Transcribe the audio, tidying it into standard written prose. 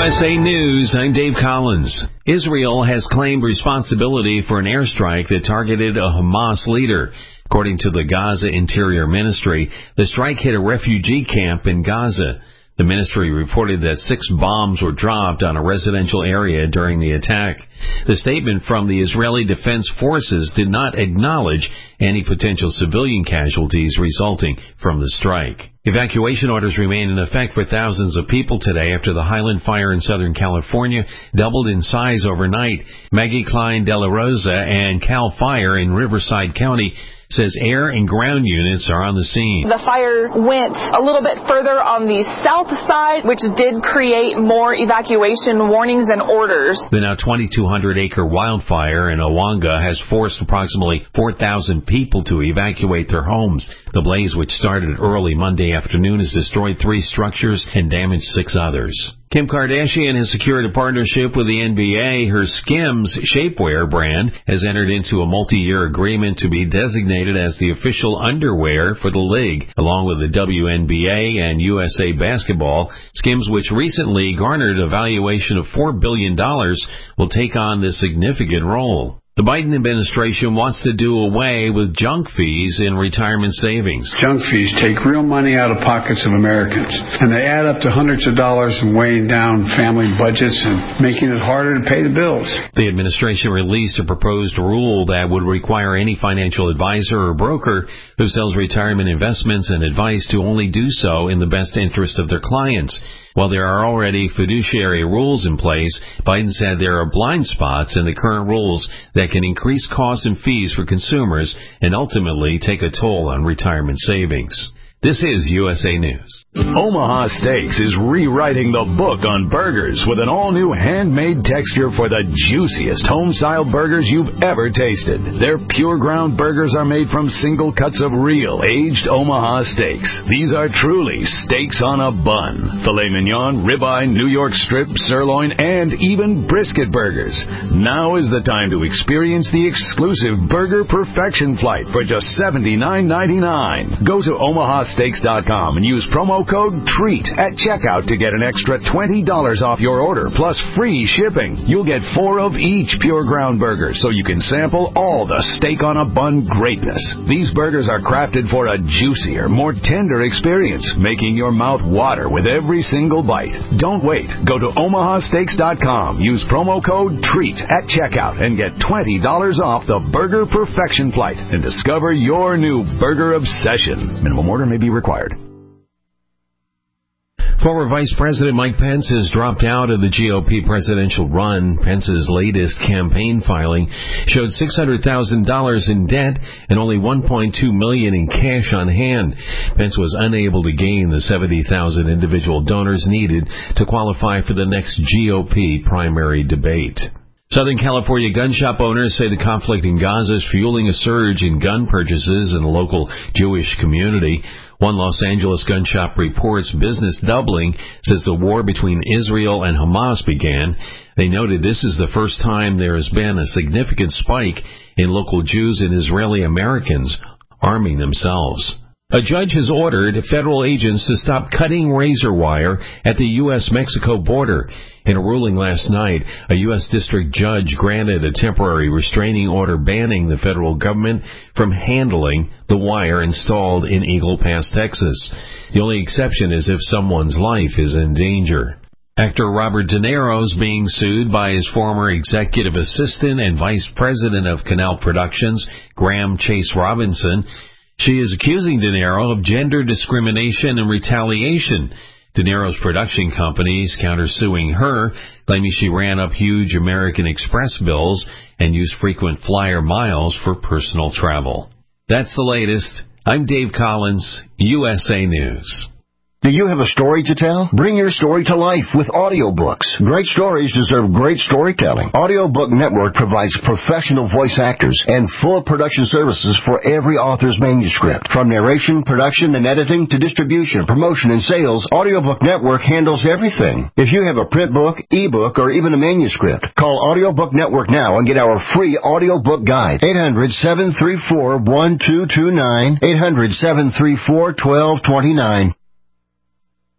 USA News, I'm Dave Collins. Israel has claimed responsibility for an airstrike that targeted a Hamas leader. According to the Gaza Interior Ministry, the strike hit a refugee camp in Gaza. The ministry reported that 6 bombs were dropped on a residential area during the attack. The statement from the Israeli Defense Forces did not acknowledge any potential civilian casualties resulting from the strike. Evacuation orders remain in effect for thousands of people today after the Highland Fire in Southern California doubled in size overnight. Maggie Klein De La Rosa and CAL FIRE in Riverside County says air and ground units are on the scene. The fire went a little bit further on the south side, which did create more evacuation warnings and orders. The now 2,200-acre wildfire in Owanga has forced approximately 4,000 people to evacuate their homes. The blaze, which started early Monday afternoon, has destroyed 3 structures and damaged 6 others. Kim Kardashian has secured a partnership with the NBA. Her Skims shapewear brand has entered into a multi-year agreement to be designated as the official underwear for the league. Along with the WNBA and USA Basketball, Skims, which recently garnered a valuation of $4 billion, will take on this significant role. The Biden administration wants to do away with junk fees in retirement savings. Junk fees take real money out of pockets of Americans, and they add up to hundreds of dollars and weighing down family budgets and making it harder to pay the bills. The administration released a proposed rule that would require any financial advisor or broker who sells retirement investments and advice to only do so in the best interest of their clients. While there are already fiduciary rules in place, Biden said there are blind spots in the current rules that can increase costs and fees for consumers and ultimately take a toll on retirement savings. This is USA News. Omaha Steaks is rewriting the book on burgers with an all-new handmade texture for the juiciest home-style burgers you've ever tasted. Their pure ground burgers are made from single cuts of real, aged Omaha steaks. These are truly steaks on a bun. Filet mignon, ribeye, New York strip, sirloin, and even brisket burgers. Now is the time to experience the exclusive Burger Perfection Flight for just $79.99. Go to omahasteaks.com and use promo code TREAT at checkout to get an extra $20 off your order, plus free shipping. You'll get 4 of each pure ground burger, so you can sample all the steak on a bun greatness. These burgers are crafted for a juicier, more tender experience, making your mouth water with every single bite. Don't wait. Go to omahasteaks.com, use promo code TREAT at checkout, and get $20 off the Burger Perfection Flight and discover your new burger obsession. Minimum order may be required. Former Vice President Mike Pence has dropped out of the GOP presidential run. Pence's latest campaign filing showed $600,000 in debt and only $1.2 million in cash on hand. Pence was unable to gain the 70,000 individual donors needed to qualify for the next GOP primary debate. Southern California gun shop owners say the conflict in Gaza is fueling a surge in gun purchases in the local Jewish community. One Los Angeles gun shop reports business doubling since the war between Israel and Hamas began. They noted this is the first time there has been a significant spike in local Jews and Israeli Americans arming themselves. A judge has ordered federal agents to stop cutting razor wire at the U.S.-Mexico border. In a ruling last night, a U.S. district judge granted a temporary restraining order banning the federal government from handling the wire installed in Eagle Pass, Texas. The only exception is if someone's life is in danger. Actor Robert De Niro is being sued by his former executive assistant and vice president of Canal Productions, Graham Chase Robinson. She is accusing De Niro of gender discrimination and retaliation. De Niro's production company is countersuing her, claiming she ran up huge American Express bills and used frequent flyer miles for personal travel. That's the latest. I'm Dave Collins, USA News. Do you have a story to tell? Bring your story to life with audiobooks. Great stories deserve great storytelling. Audiobook Network provides professional voice actors and full production services for every author's manuscript. From narration, production, and editing to distribution, promotion, and sales, Audiobook Network handles everything. If you have a print book, ebook, or even a manuscript, call Audiobook Network now and get our free audiobook guide. 800-734-1229. 800-734-1229.